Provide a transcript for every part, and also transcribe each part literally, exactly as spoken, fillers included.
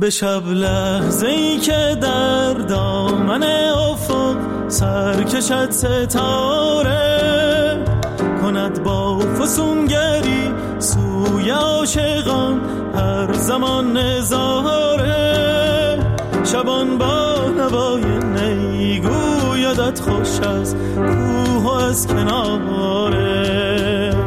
به شب لحظه‌ای که در دامن افق سر کشد ستاره، کند با فسونگری سوی عاشقان هر زمان نظاره. شبان با نوای نی گویدت خوش از کوه و از کناره.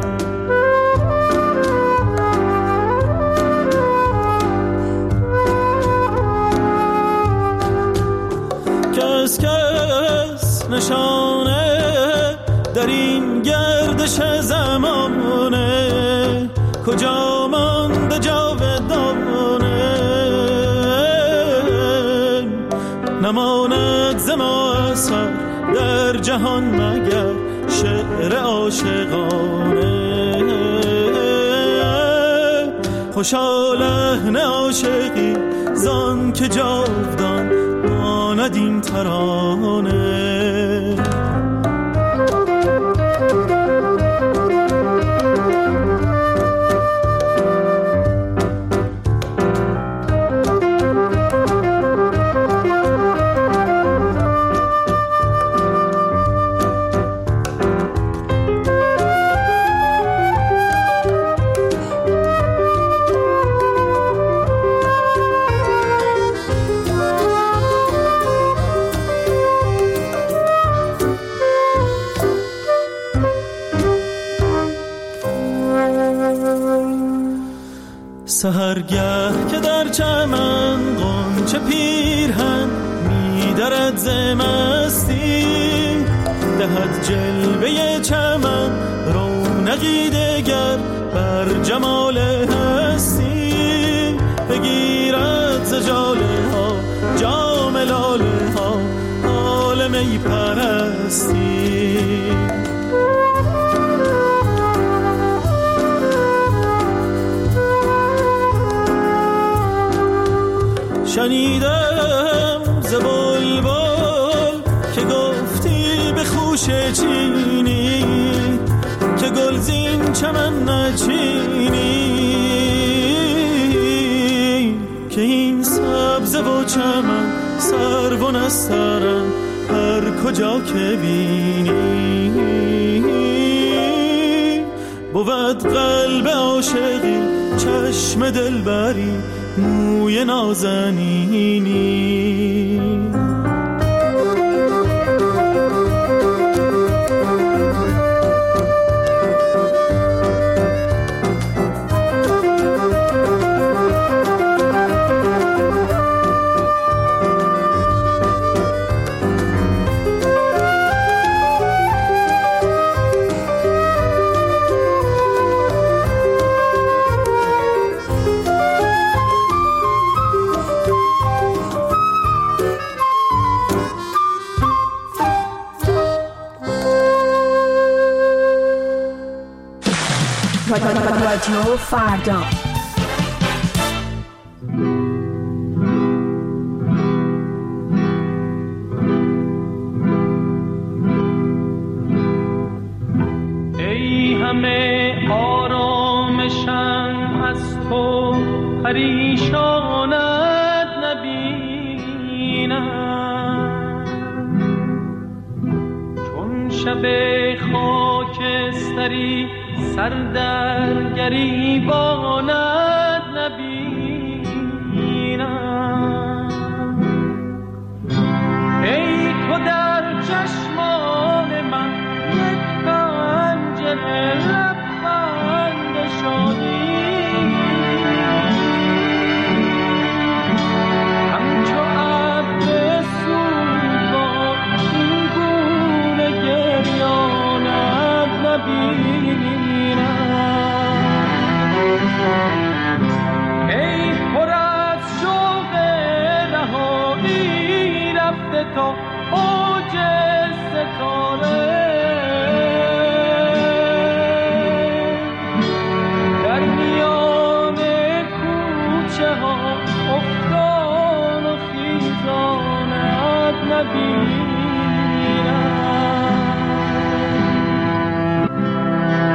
کس کس نشانه در این گردش زمانه، کجا مانده جاودانه. نماند ز ما اثر در جهان مگر شعر عاشقانه. خوشا لحن عاشقی زان که جاودان ماند این ترانه. سحرگه که در چمن غنچه پیرهن می‌درد ز مستی، دهد جلوه چمن رونقی دگر بر جمال هستی. بگیرد ز ژاله ها جام لاله ها حال می پرستی. شنیدم ز بلبل که گفتی به خوش چینی، که گلزین چمن نچینی، که این سبزه و چمن سرو و نسترن هر کجا که بینی. بود قلب عاشقی چشم دلبری موی نازنینی. رادیو فردا. ای همه آرامشم از تو پریشانت نبینم، چون شب خاکستری سر در گریبانت نبینم. ای تو در چشمان من یک پنجره لبخند شادی، همچو ابر سوزان این گونه گریانت نبینم. ای پر از شوق رهایی رفته تا اوج ستاره، در میان کوچه ها افتان و خیزانت نبینم.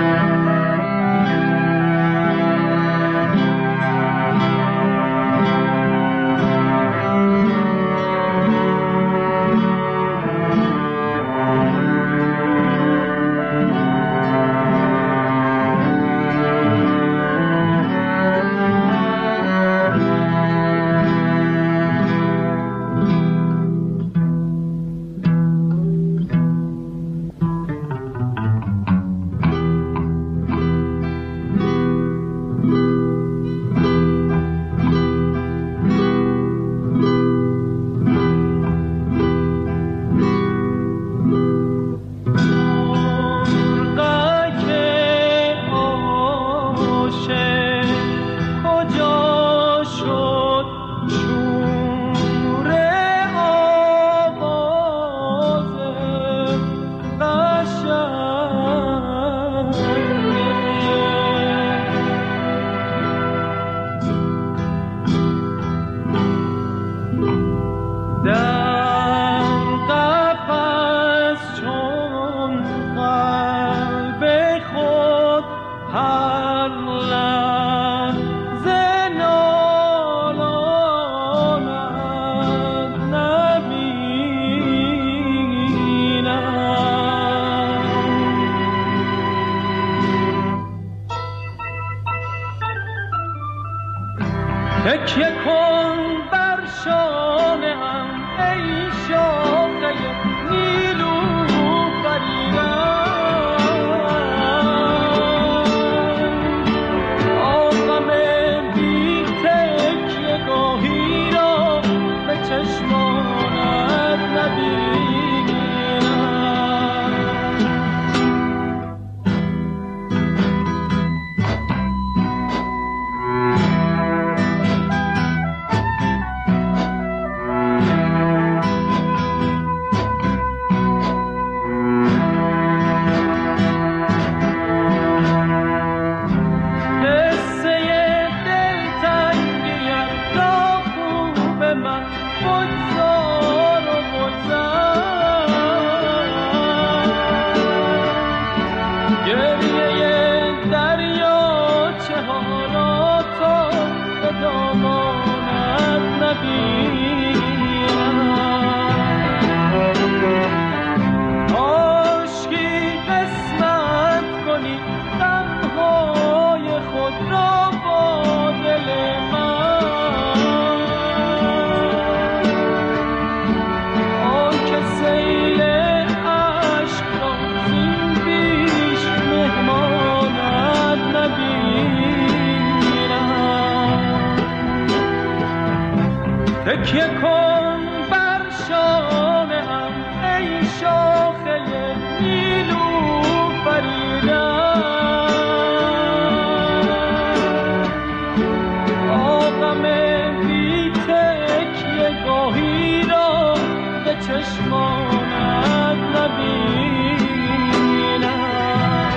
تکیه کن بر شانه هم ای شاخه نیلوفریدن، آغم بی تکیه گاهی را به چشمانت نبینم. تکیه کن بر شانه هم ای شاخه نیلوفریدن، آغم بی تکیه گاهی را به چشمانت نبینم.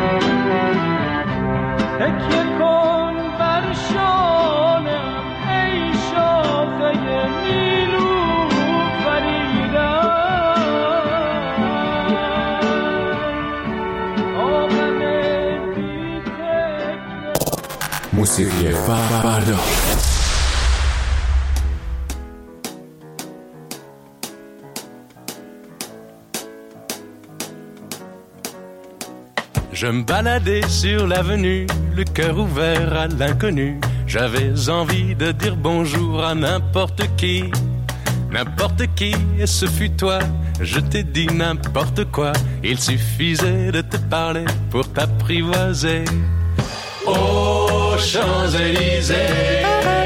تکیه کن بر شانه هم ای شاخه موسیقی فردا. Je me baladais sur l'avenue, le cœur ouvert à l'inconnu. J'avais envie de dire bonjour à n'importe qui, n'importe qui, et ce fut toi. Je t'ai dit n'importe quoi, il suffisait de te parler pour t'apprivoiser. Aux Champs-Élysées,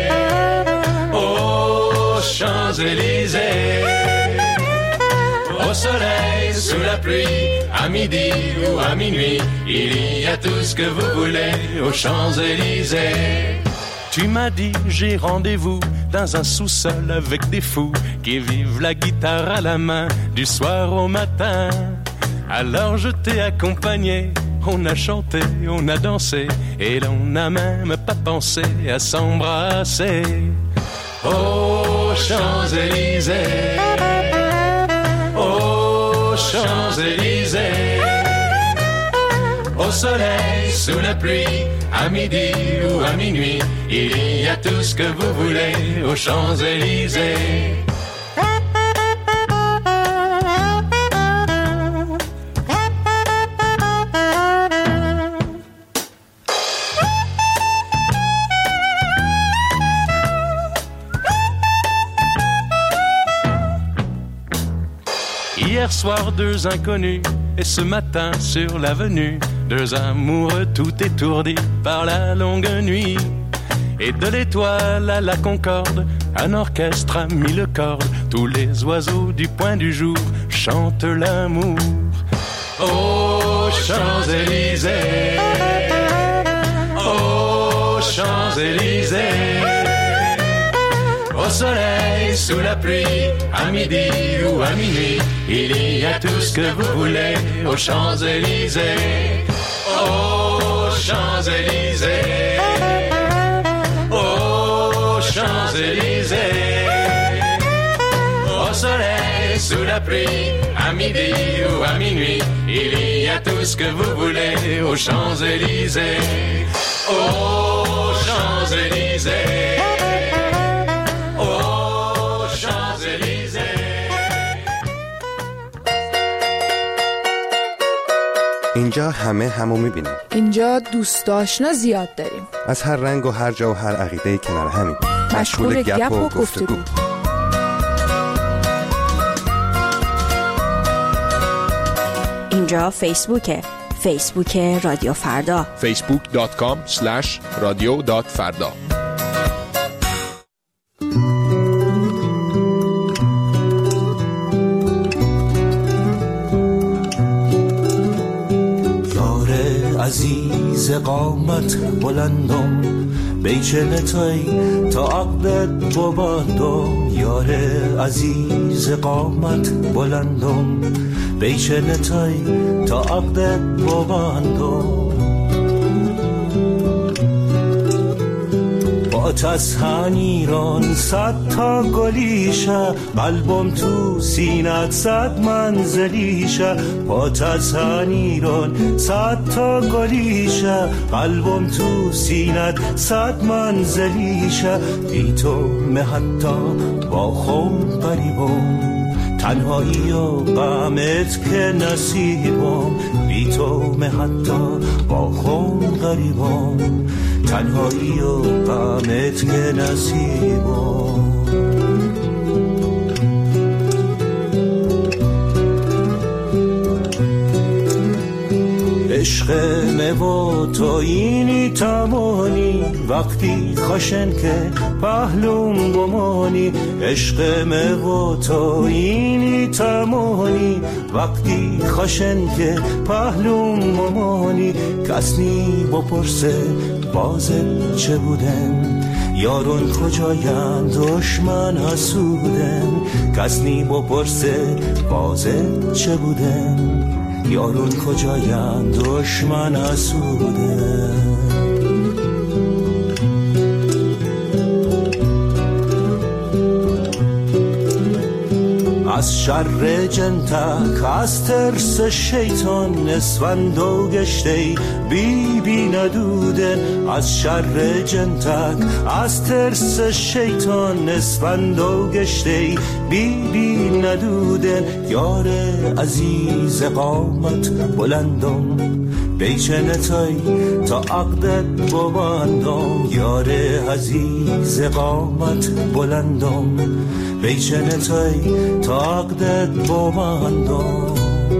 aux Champs-Élysées, au soleil, sous la pluie, à midi ou à minuit, il y a tout ce que vous voulez aux Champs-Élysées. Tu m'as dit j'ai rendez-vous dans un sous-sol avec des fous qui vivent la guitare à la main du soir au matin. Alors je t'ai accompagné, on a chanté, on a dansé et l'on n'a même pas pensé à s'embrasser. Aux Champs-Élysées, aux Champs-Élysées, au soleil, sous la pluie, à midi ou à minuit, il y a tout ce que vous voulez aux Champs-Élysées. Hier soir, deux inconnus, et ce matin sur l'avenue, deux amoureux tout étourdis par la longue nuit. Et de l'étoile à la Concorde, un orchestre a mis le cordes. Tous les oiseaux du point du jour chantent l'amour. Aux Champs-Élysées, aux Champs-Élysées, au soleil, sous la pluie, à midi ou à minuit, il y a tout ce que vous voulez aux Champs-Élysées. Aux Champs-Élysées, aux Champs-Élysées, au soleil, sous la pluie, à midi ou à minuit, il y a tout ce que vous voulez aux Champs-Élysées. Aux Champs-Élysées, aux Champs-Élysées. اینجا همه همو میبینیم. اینجا دوست آشنا زیاد داریم. از هر رنگ و هر جا و هر عقیده کنار همیم. مشغول گپ و گفتگو. اینجا فیسبوکه. فیسبوک رادیو فردا. فیسبوک دات کام اسلش رادیو دات فردا. عزیز قامت بلندم بیچن توی تا عقدت ببندم. یار عزیز قامت بلندم بیچن توی تا عقدت ببندم. با تسهنیران صد تا گلیشه قلبم تو سینت صد منزلیشه. با تسهنیران صد تا گلیشه قلبم تو سینت صد منزلیشه. بی تو من حتی با خود قریبم تنهایی و غمت که نصیبم. بی تو من حتی با خود قریبم تنهایی و غمت که نصیبم. عشق مو تو اینی تمانی وقتی خوشن که پهلوم بمانی. عشق مو تو اینی تمانی وقتی خوشن که پهلوم بمانی. کسی بپرسه بازم چه بودن یارون کجاین دشمن حسودن. کسی بپرسه بازم چه بودن یارون کجاین دشمن حسودن. از شر جنتک از ترس شیطان اسفند و گشته بی بی ندودن. از شر جنتک از ترس شیطان اسفند و گشته بی بی ندودن. یار عزیز قامت بلندم بیچن تای تا عقدت ببندم. یار عزیز قامت بلندم بیچن تای تا عقدت ببندم.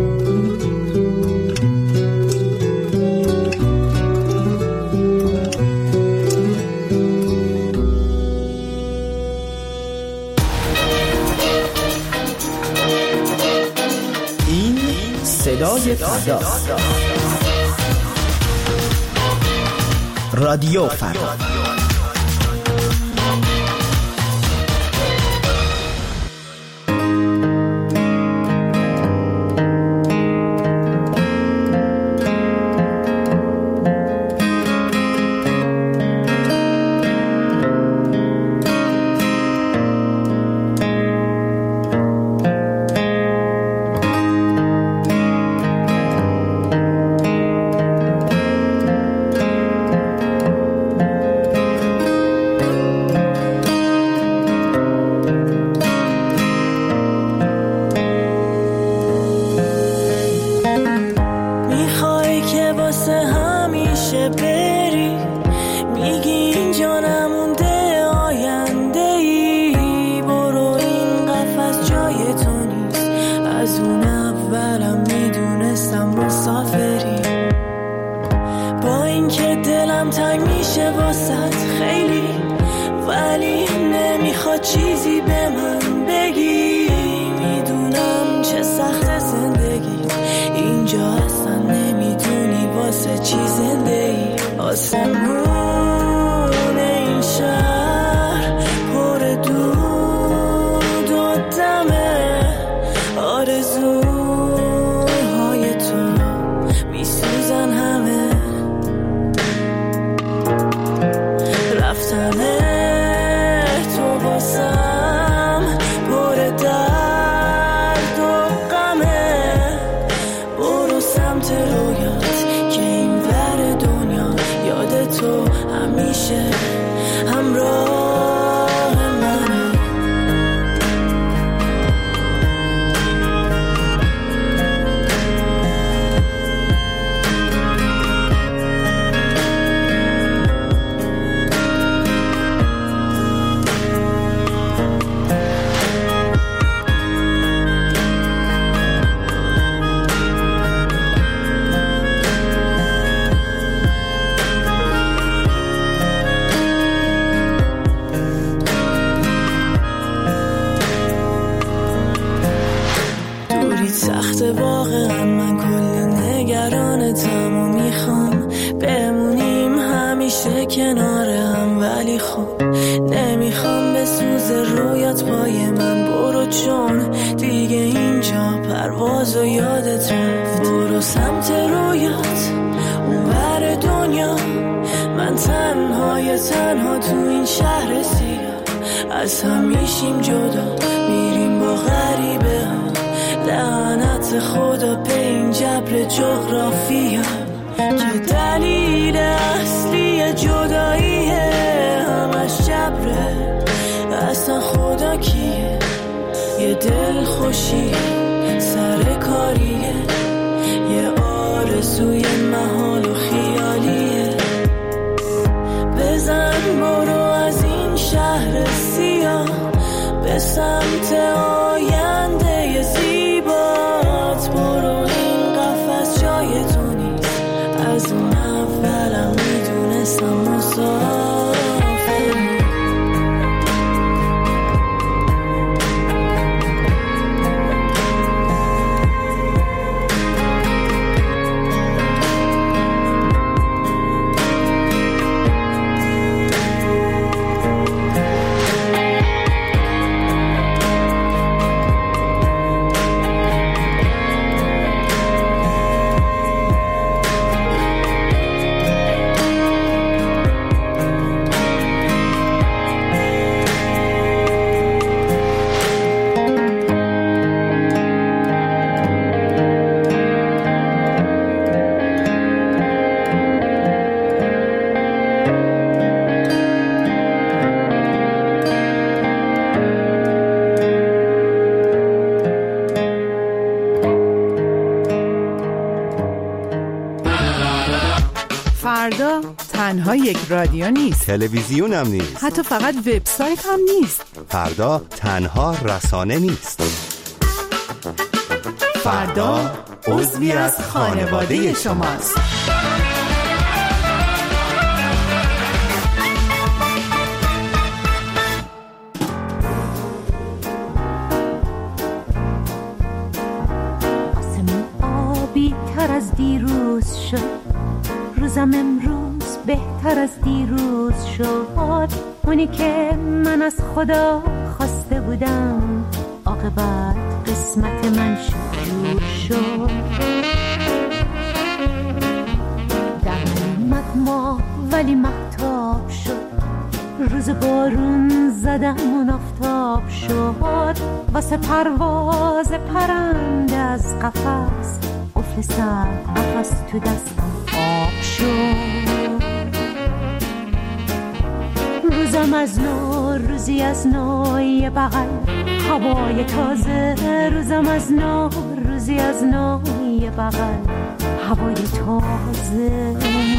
این صدای فردا، رادیو فردا. رفتن تو واسه کنار هم، ولی خب نمیخوام به سوز رویات پای من. برو چون دیگه اینجا پرواز و یادت رفت. برو سمت رویات اون ور دنیا، من تنهای تنها تو این شهر سیاه. از هم میشیم جدا، میریم با غریبه ها. لعنت خدا به این جبر جغرافیا که دلیل اصلی جداییه، همش جبره. اصلا خدا کیه؟ یه دل خوشی سر کاریه، یه آرزوی محال و خیالیه. بزن برو از این شهر سیاه به سمت آینده زیبات. برو این قفس جای تو نیست، از اون اولم میدونستم مسافر. فردا تنها یک رادیو نیست، تلویزیون هم نیست، حتی فقط وبسایت هم نیست. فردا تنها رسانه نیست. فردا عضوی از خانواده شماست. آسمون آبی تر از دیروز شد، روزم امروز بهتر از دیروز شد. اونی که من از خدا خواسته بودم، عاقبت قسمت من شروع شد. در من ماه ولی مهتاب شد، روز بارون زدم اون آفتاب شد. واسه پرواز پرنده از قفس، قفل سر قفس تو دستم آب شد. روزم از نو، روزی از نو، یه بغل هوای تازه. روزم از نو، روزی از نو، یه بغل هوای تازه.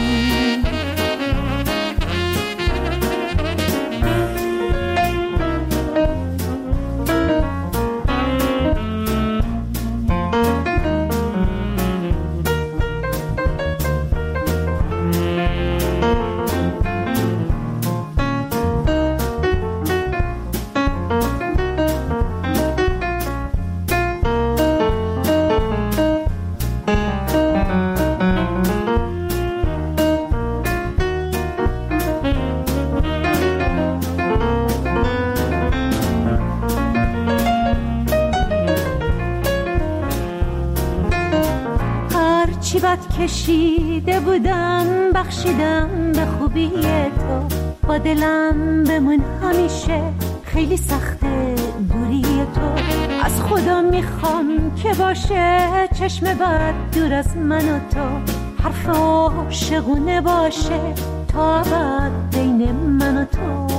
چی بد کشیده بودم، بخشیدم به خوبی تو. با دلم بمون همیشه، خیلی سخته دوری تو. از خدا میخوام که باشه چشم بد دور از من و تو. حرف عاشقونه باشه تا ابد بین من و تو.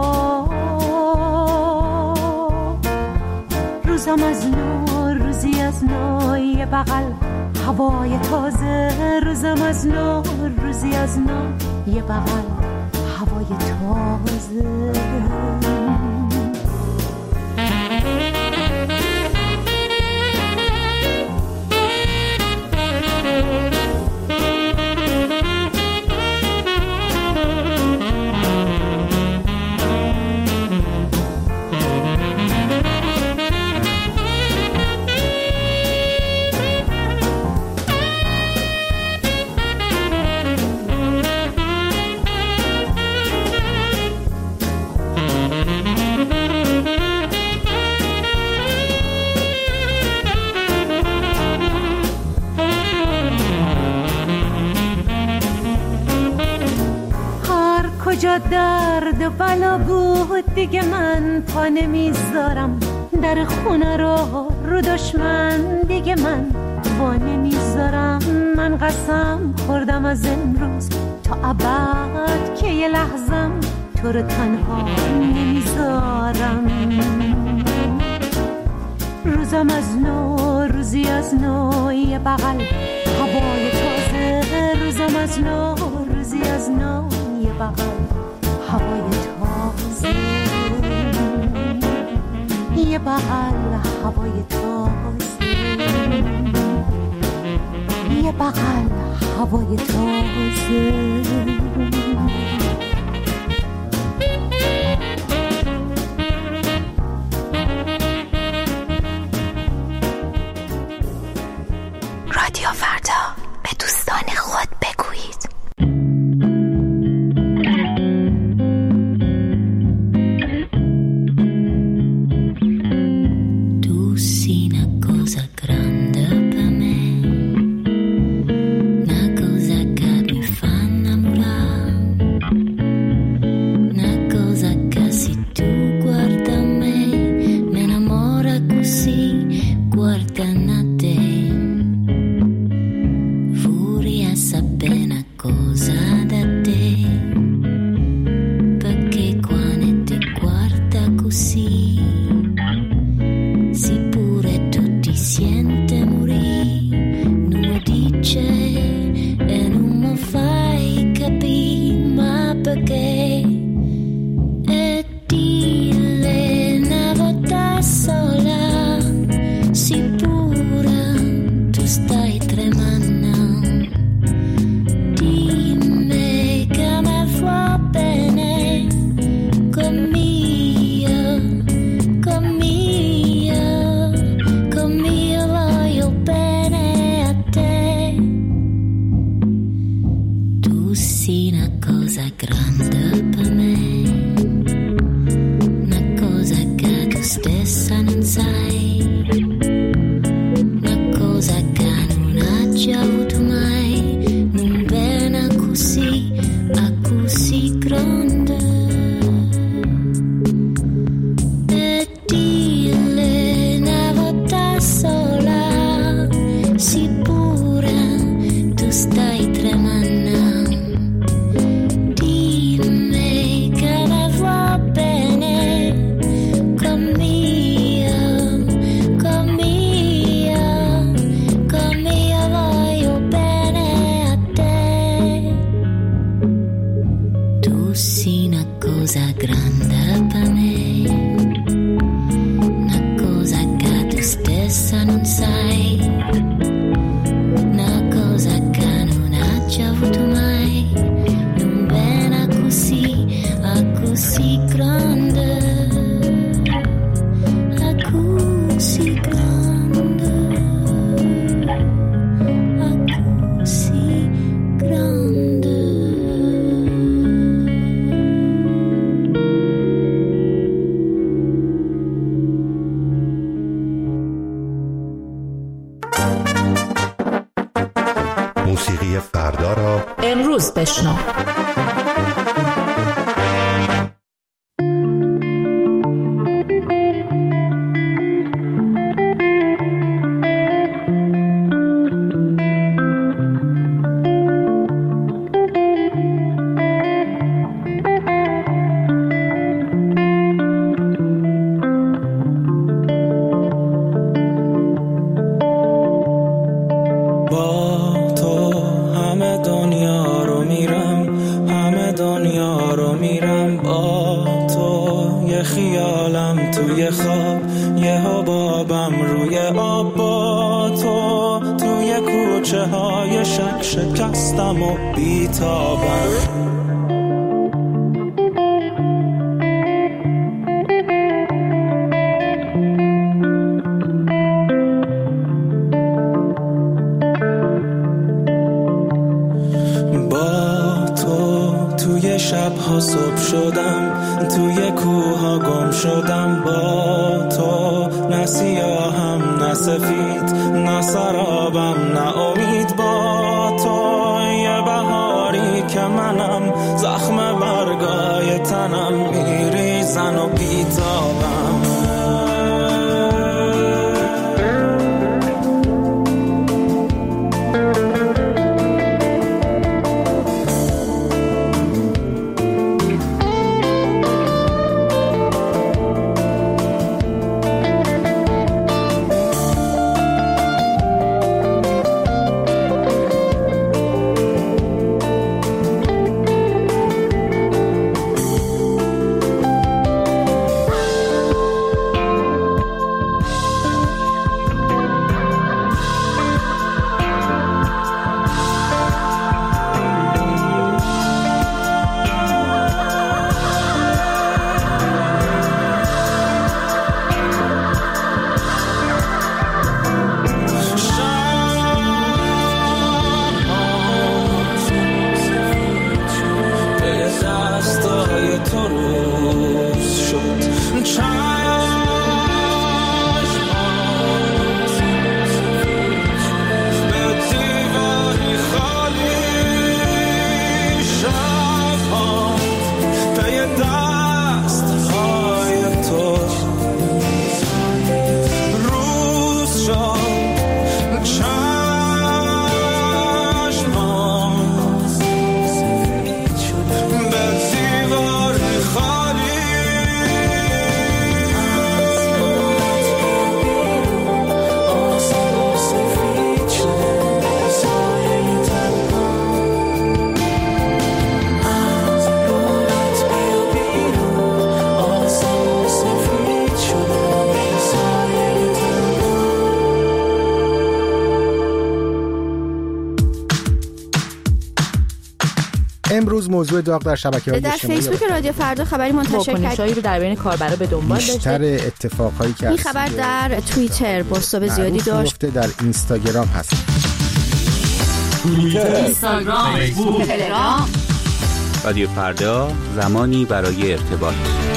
روزم از نو، روزی از نو، یه بغل هوای تازه. روزم از نو، روزی از نو، یه بغل هوای تازه. کجا درد و بلا بود دیگه من پا نمیذارم، در خونه رو رو دشمن دیگه من وا نمیذارم. من قسم خوردم از امروز تا ابد که یه لحظم تو رو تنها نمیذارم. روزم از نو روزی از نو یه بغل هوای تازه، روزم از نو روزی از نو یه بغل هوای تازه، یه بغل هوای تازه، یه بغل هوای تازه. رادیو فردا، به دوستان خود بگویید. موسیقی فردا را امروز بشنو. شکستم و بیتابم. با تو توی شبها صبح شدم، توی کوها گم شدم. با تو نه سیاهم نه سفید، نه سرابم نه امید. با تو یه بهاری که منم زخم برگا تنم میریزن و بیتابم. امروز موضوع داغ در شبکه‌های اجتماعی در فیسبوک رادیو فردا خبری منتشر کرد. واکنش‌هایی رو در بین کاربرا به دنبال داشته. بیشتر اتفاقایی که این خبر در توییتر بازتاب زیادی داشت. در اینستاگرام هست. توییتر، اینستاگرام، فیسبوک، تلگرام. رادیو فردا، زمانی برای ارتباط.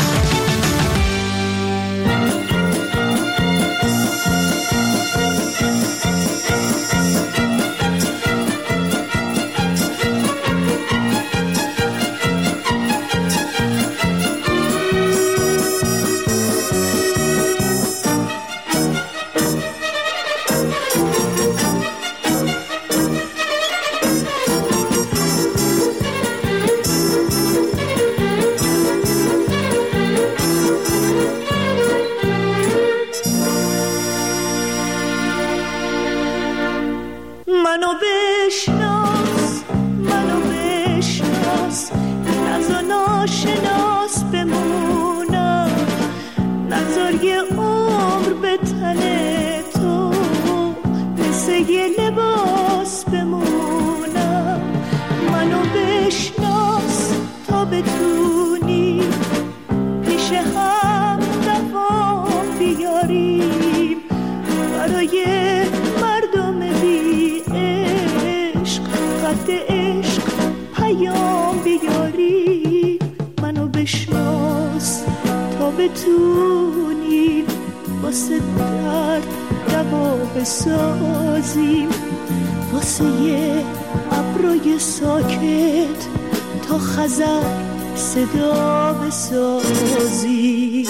بتونیم واسه درد دوا بسازیم، واسه یه ابروی ساکت تا خزر صدا بسازیم.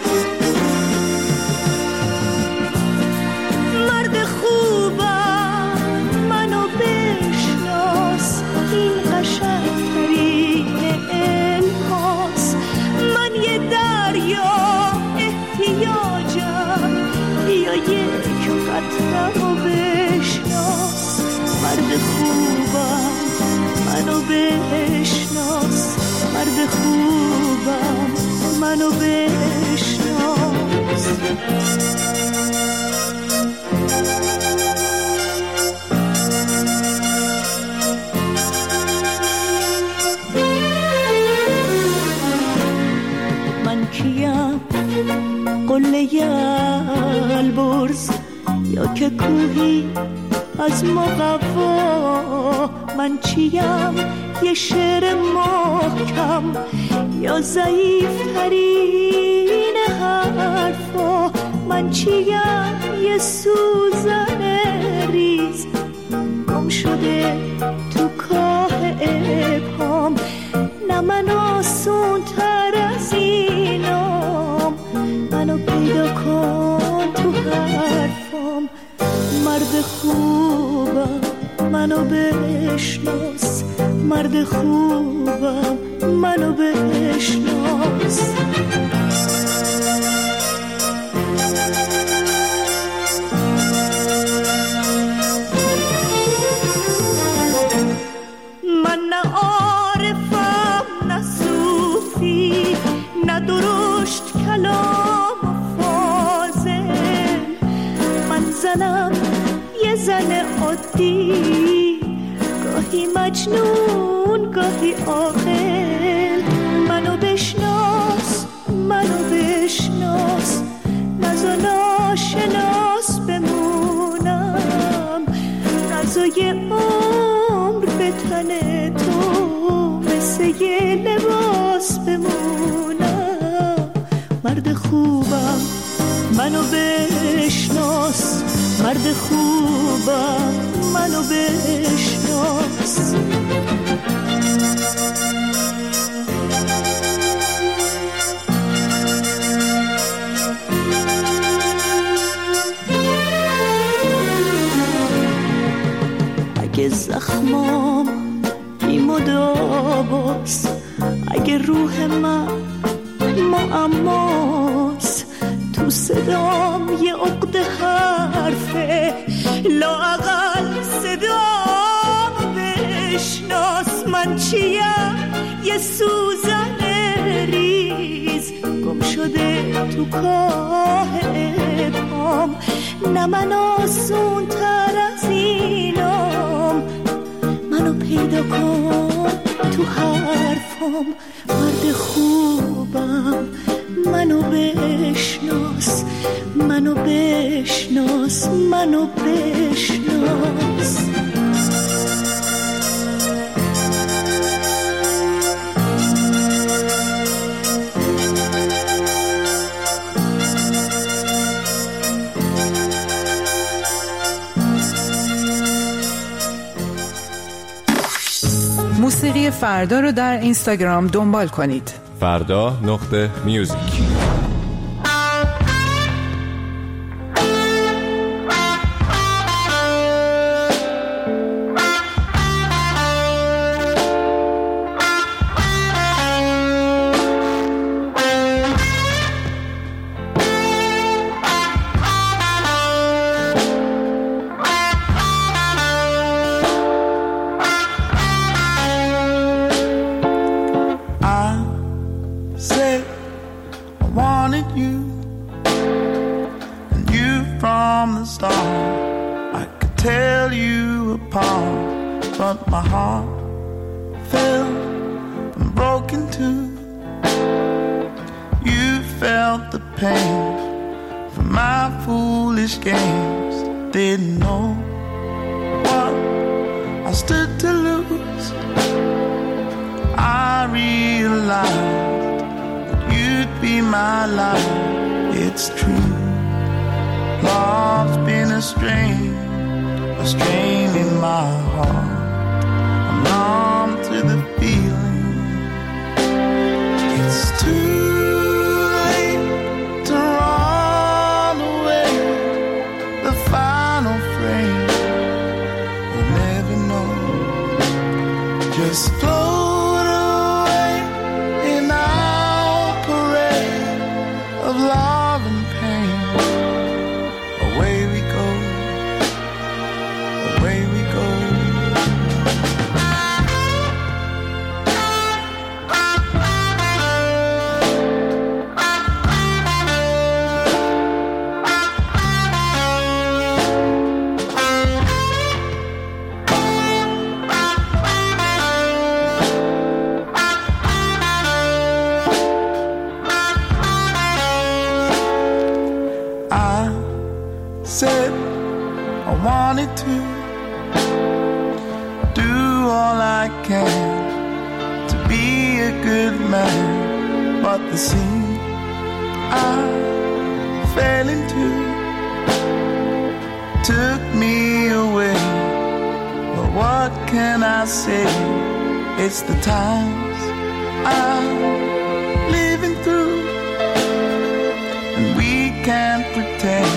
مرد خوبم منو بشناس، این قشنگترین الهاست. من یه دریا احتیاجم، بیا یک قطره رو بشناس. مرد خوبم منو بشناس، مرد خوبم منو بشناس. من کیم؟ قله البرز یا که کوهی از مقوا؟ من چیم؟ یه شعر محکم یا ضعیف ترین حرفا؟ من چیم؟ یه سوزن ریز گم شده تو کاه ابهام. نه من آسون تر بشناس مرد خوبم منو بشناس من نه عارفم نه صوفی نه درشت کلام و فاضل من زنم یه زن عادی گاهی مجنون گاهی عاقل منو بشناس منو بشناس نزا ناشناس بمونم نزای عمر به تن تو مثل یه لباس بمونم مرد خوبم منو بشناس مرد خوبم منو بشناس اگه زخمام بی مداواست اگه روح من معماست تو صدام یه عقد حرفه لااقل صدام بشناس من چیم یه سوزن ریز گم شده تو کاه ابهام نه من آسون تر از اینام منو پیدا کن تو حرفام مرد خوبم منو بشناس منو بشناس منو بشناس موسیقی فردا رو در اینستاگرام دنبال کنید. فردا نقطه میوزیک.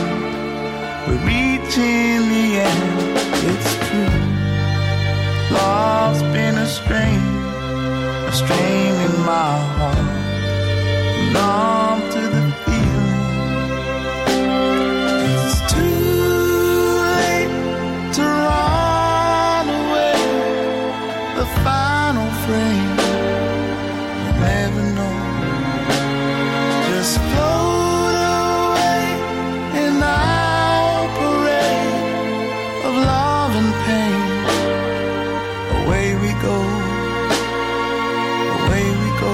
We're reaching the end, it's true. Lord, strain in my heart, numb to the feeling. It's too late to run away. The final frame, you'll never know. Just float away in our parade of love and pain. Away we go, away we go.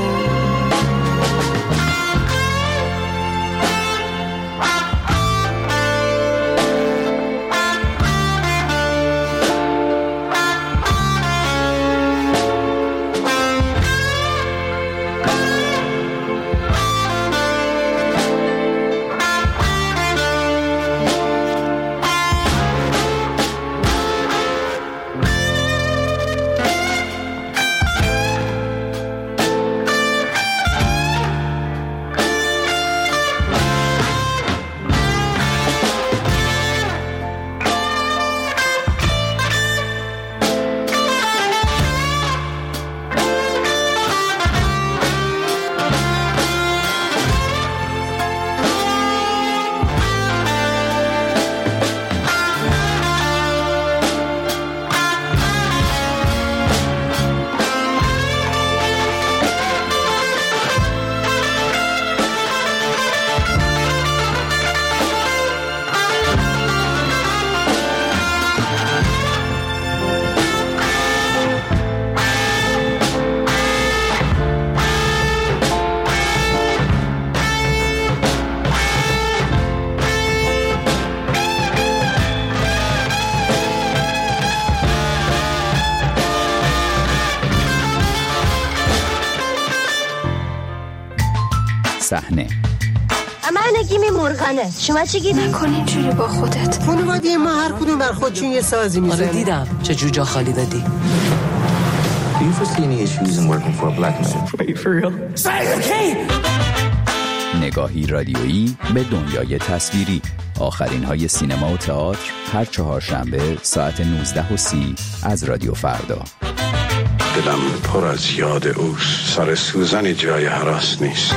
صحنه من نگیمی مرغنه. شما چی گیری؟ نکن اینجوری با خودت. خانواده ما هر کدوم بر خودشون یه سازی میزنه. آره دیدم چه جور جا خالی دادی. Do you foresee any issues in working for a black man? Wait, for real? Say okay! نگاهی رادیویی به دنیای تصویری. آخرین های سینما و تئاتر هر چهارشنبه ساعت نوزده و سی از رادیو فردا. دلم پر از یاد اوست. سر سوزن جای هراس نیست.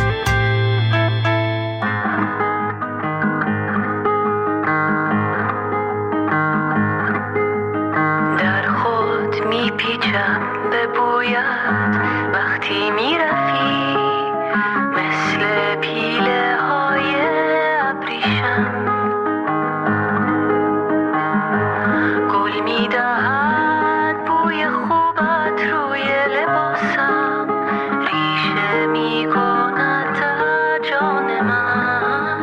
در خود میپیچم به بویت وقتی میرفی مثل پیله های ابریشم گل میدهد بوی خوبت روی لباسم ریشه میکند در جان من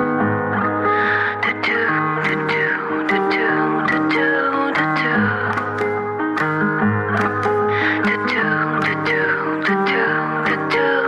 دو دو دو دو دو دو دو دو دو دو دو دو دو دو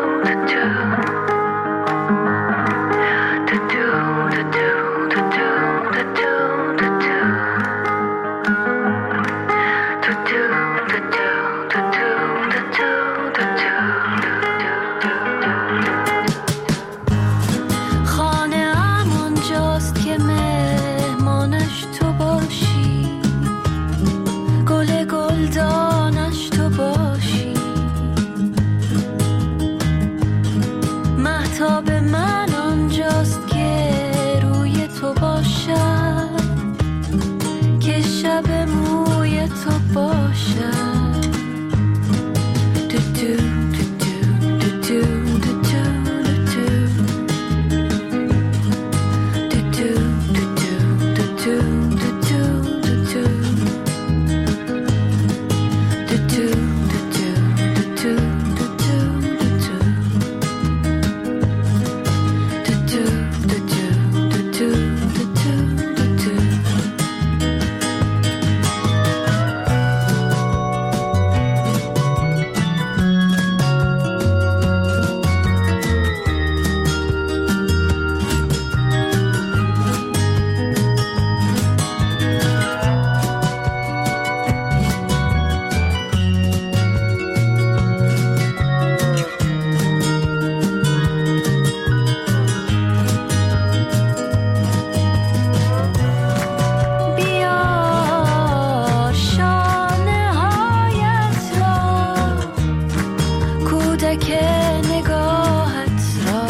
که نگاهت را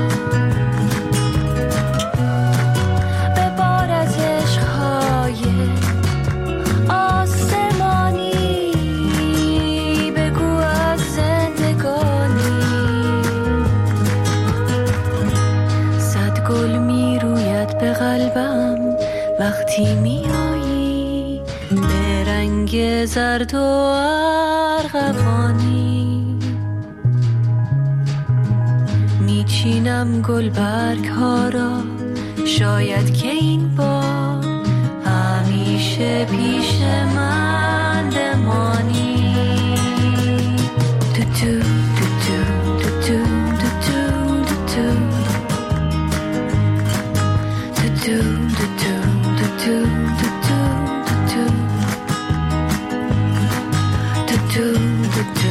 به بار از عشقهای آسمانی بگو از زندگانی. صد گل می روید به قلبم وقتی می آیی به رنگ زرد و ارغوانی. میچینم گل برگ ها را شاید که این بار همیشه پیش من بمانی. تو تو تو تو تو تو تو تو تو تو تو تو